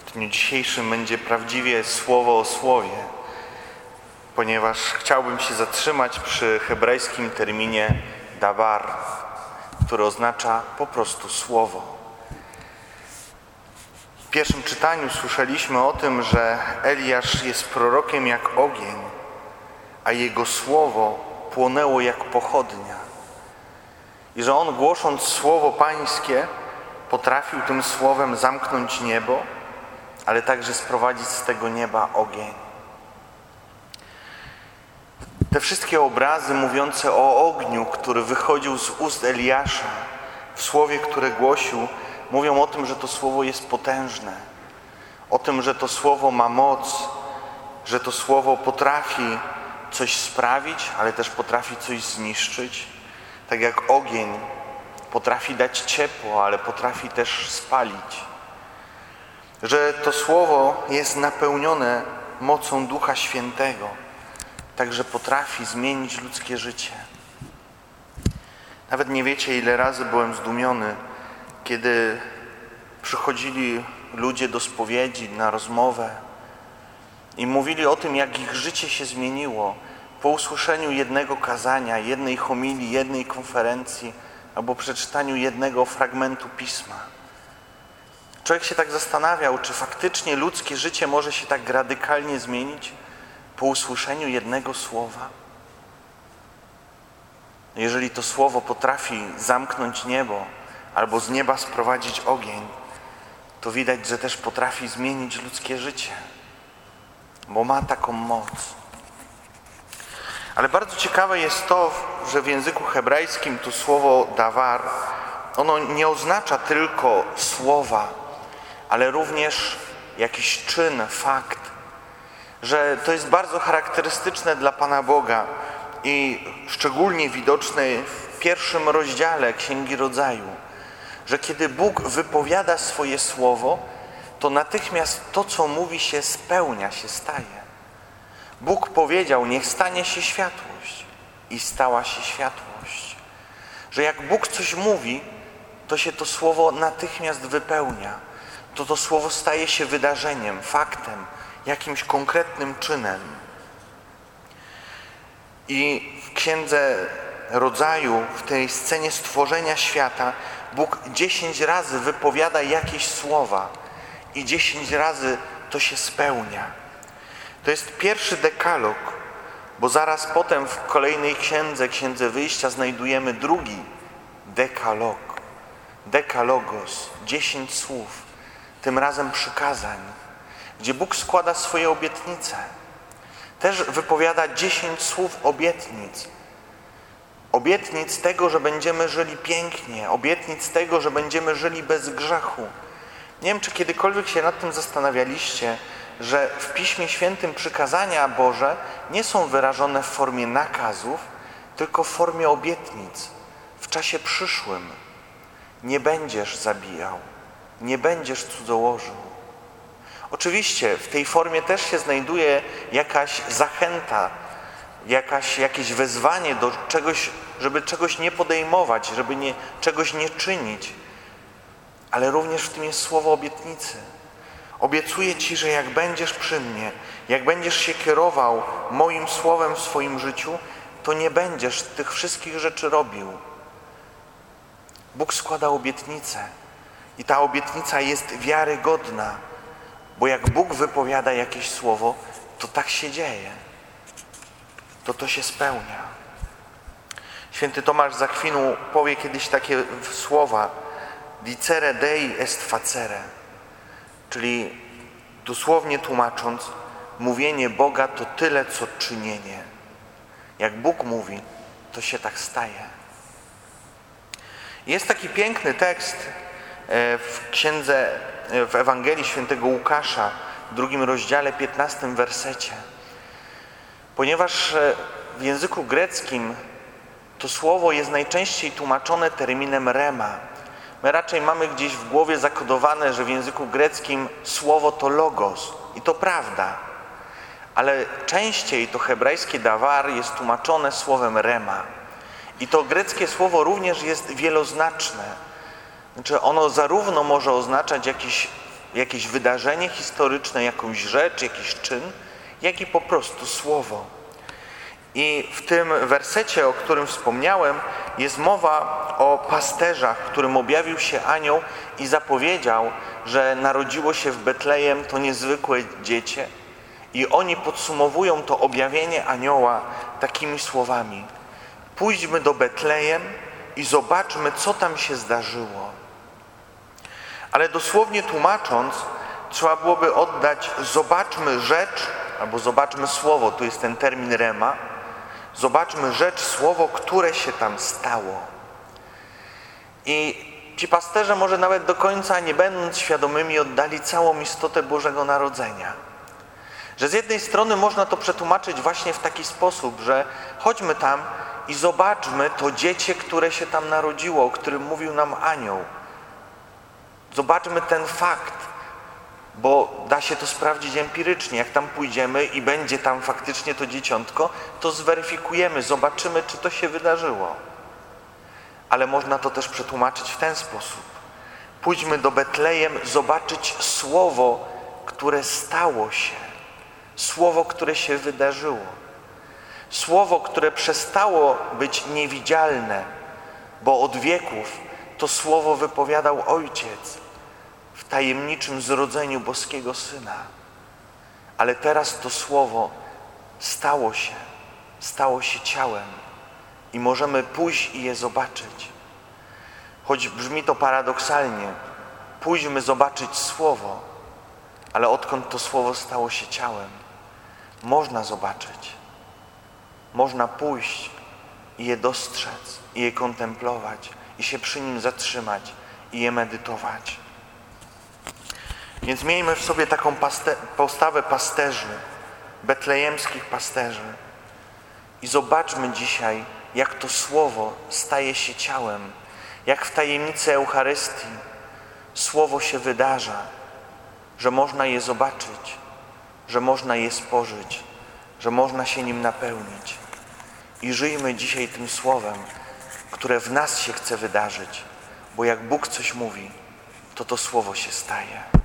W dniu dzisiejszym będzie prawdziwie słowo o słowie, ponieważ chciałbym się zatrzymać przy hebrajskim terminie davar, który oznacza po prostu słowo. W pierwszym czytaniu słyszeliśmy o tym, że Eliasz jest prorokiem jak ogień, a jego słowo płonęło jak pochodnia. I że on, głosząc słowo pańskie, potrafił tym słowem zamknąć niebo, ale także sprowadzić z tego nieba ogień. Te wszystkie obrazy mówiące o ogniu, który wychodził z ust Eliasza, w słowie, które głosił, mówią o tym, że to słowo jest potężne, o tym, że to słowo ma moc, że to słowo potrafi coś sprawić, ale też potrafi coś zniszczyć. Tak jak ogień potrafi dać ciepło, ale potrafi też spalić. Że to słowo jest napełnione mocą Ducha Świętego, także potrafi zmienić ludzkie życie. Nawet nie wiecie, ile razy byłem zdumiony, kiedy przychodzili ludzie do spowiedzi, na rozmowę i mówili o tym, jak ich życie się zmieniło po usłyszeniu jednego kazania, jednej homilii, jednej konferencji albo przeczytaniu jednego fragmentu Pisma. Człowiek się tak zastanawiał, czy faktycznie ludzkie życie może się tak radykalnie zmienić po usłyszeniu jednego słowa. Jeżeli to słowo potrafi zamknąć niebo albo z nieba sprowadzić ogień, to widać, że też potrafi zmienić ludzkie życie, bo ma taką moc. Ale bardzo ciekawe jest to, że w języku hebrajskim to słowo davar, ono nie oznacza tylko słowa, ale również jakiś czyn, fakt, że to jest bardzo charakterystyczne dla Pana Boga i szczególnie widoczne w pierwszym rozdziale Księgi Rodzaju, że kiedy Bóg wypowiada swoje słowo, to natychmiast to, co mówi, się spełnia, się staje. Bóg powiedział, niech stanie się światłość i stała się światłość. Że jak Bóg coś mówi, to się to słowo natychmiast wypełnia. To słowo staje się wydarzeniem, faktem, jakimś konkretnym czynem. I w Księdze Rodzaju, w tej scenie stworzenia świata, Bóg 10 razy wypowiada jakieś słowa i 10 razy to się spełnia. To jest pierwszy dekalog, bo zaraz potem w kolejnej Księdze Wyjścia, znajdujemy drugi dekalog. Dekalogos, 10 słów, tym razem przykazań, gdzie Bóg składa swoje obietnice. Też wypowiada 10 słów obietnic. Obietnic tego, że będziemy żyli pięknie, obietnic tego, że będziemy żyli bez grzechu. Nie wiem, czy kiedykolwiek się nad tym zastanawialiście, że w Piśmie Świętym przykazania Boże nie są wyrażone w formie nakazów, tylko w formie obietnic. W czasie przyszłym nie będziesz zabijał, nie będziesz cudzołożył. Oczywiście w tej formie też się znajduje jakaś zachęta, jakieś wezwanie do czegoś, żeby czegoś nie podejmować, żeby czegoś nie czynić. Ale również w tym jest słowo obietnicy. Obiecuję Ci, że jak będziesz przy mnie, jak będziesz się kierował moim słowem w swoim życiu, to nie będziesz tych wszystkich rzeczy robił. Bóg składa obietnicę i ta obietnica jest wiarygodna, bo jak Bóg wypowiada jakieś słowo, to tak się dzieje. To się spełnia. Święty Tomasz z Akwinu powie kiedyś takie słowa: dicere Dei est facere, czyli dosłownie tłumacząc, mówienie Boga to tyle, co czynienie. Jak Bóg mówi, to się tak staje. Jest taki piękny tekst w Ewangelii Świętego Łukasza, w 2 rozdziale, 15 wersecie. Ponieważ w języku greckim to słowo jest najczęściej tłumaczone terminem rema. My raczej mamy gdzieś w głowie zakodowane, że w języku greckim słowo to logos. I to prawda. Ale częściej to hebrajskie davar jest tłumaczone słowem rema. I to greckie słowo również jest wieloznaczne. Znaczy ono zarówno może oznaczać jakiś jakieś wydarzenie historyczne, jakąś rzecz, jakiś czyn, jak i po prostu słowo. I w tym wersecie, o którym wspomniałem, jest mowa o pasterzach, którym objawił się anioł i zapowiedział, że narodziło się w Betlejem to niezwykłe dziecię. I oni podsumowują to objawienie anioła takimi słowami: pójdźmy do Betlejem i zobaczmy, co tam się zdarzyło. Ale dosłownie tłumacząc, trzeba byłoby oddać zobaczmy rzecz, albo zobaczmy słowo, to jest ten termin rema, zobaczmy rzecz, słowo, które się tam stało. I ci pasterze może nawet do końca nie będąc świadomymi oddali całą istotę Bożego Narodzenia. Że z jednej strony można to przetłumaczyć właśnie w taki sposób, że chodźmy tam i zobaczmy to dziecię, które się tam narodziło, o którym mówił nam anioł. Zobaczmy ten fakt, bo da się to sprawdzić empirycznie. Jak tam pójdziemy i będzie tam faktycznie to dzieciątko, to zweryfikujemy, zobaczymy, czy to się wydarzyło. Ale można to też przetłumaczyć w ten sposób. Pójdźmy do Betlejem zobaczyć słowo, które stało się. Słowo, które się wydarzyło. Słowo, które przestało być niewidzialne, bo od wieków to słowo wypowiadał Ojciec w tajemniczym zrodzeniu boskiego Syna. Ale teraz to słowo stało się ciałem i możemy pójść i je zobaczyć. Choć brzmi to paradoksalnie, pójdźmy zobaczyć słowo, ale odkąd to słowo stało się ciałem, można zobaczyć, można pójść i je dostrzec, i je kontemplować, i się przy nim zatrzymać, i je medytować. Więc miejmy w sobie taką postawę pasterzy, betlejemskich pasterzy i zobaczmy dzisiaj, jak to słowo staje się ciałem, jak w tajemnicy Eucharystii słowo się wydarza, że można je zobaczyć, że można je spożyć, że można się nim napełnić. I żyjmy dzisiaj tym słowem, które w nas się chce wydarzyć, bo jak Bóg coś mówi, to słowo się staje.